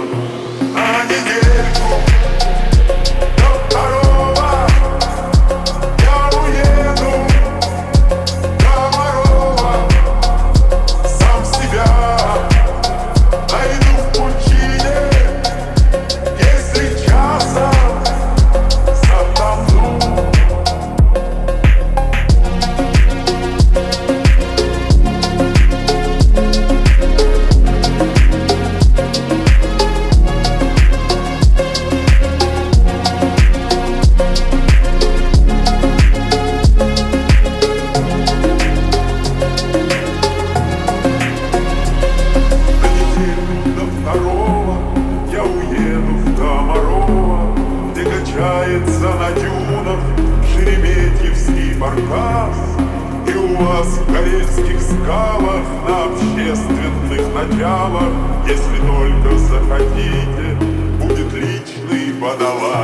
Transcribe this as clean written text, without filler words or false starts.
на недельку до второго я уеду до Морова. Сам себя найду в пучине, если часом затону. Я уеду в Комарова, где качается на дюнах Шереметьевский баркас. И у вас в карельских скалах на общественных началах, если только захотите, будет личный водолаз.